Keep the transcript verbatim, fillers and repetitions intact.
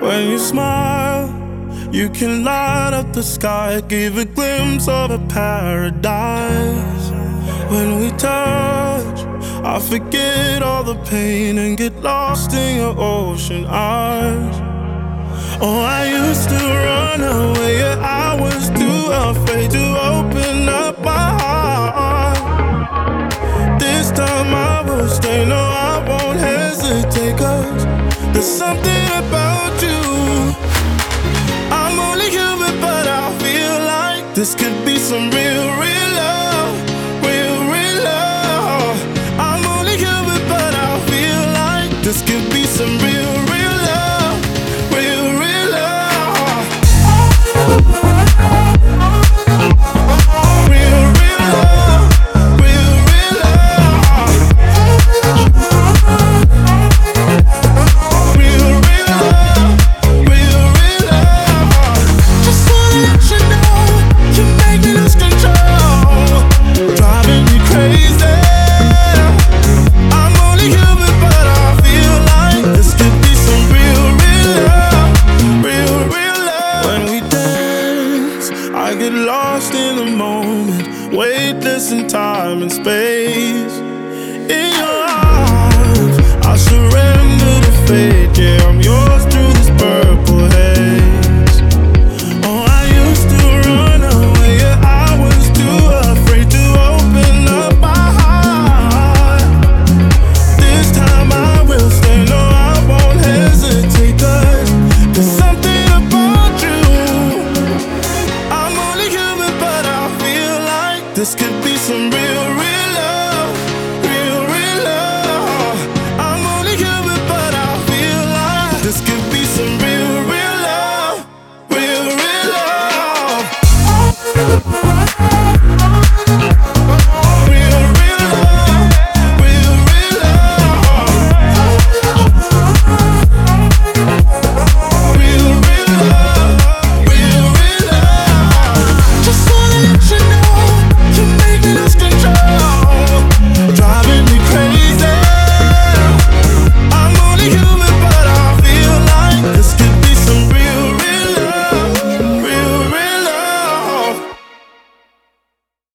When you smile, you can light up the sky, give a glimpse of a paradise. When we touch, I forget all the pain and get lost in your ocean eyes. Oh, I used to run away, yeah, I was too afraid to open up my heart. This time I will stay, no, I won't hesitate, 'cause there's something about you. I'm only human, but I feel like this could be some real, real love. Real, real love. I'm only human, but I feel like this could be some real, real love. Real, real love. Real, real love. Real, real love. Real, real love. Real, real love. Just wanna let you know you're making us control, driving me crazy. I'm only human, but I feel like this could be some real, real love. Real, real love. When we dance, I get lost in the moment, weightless in time and space. In your arms, I surrender to fate, yeah.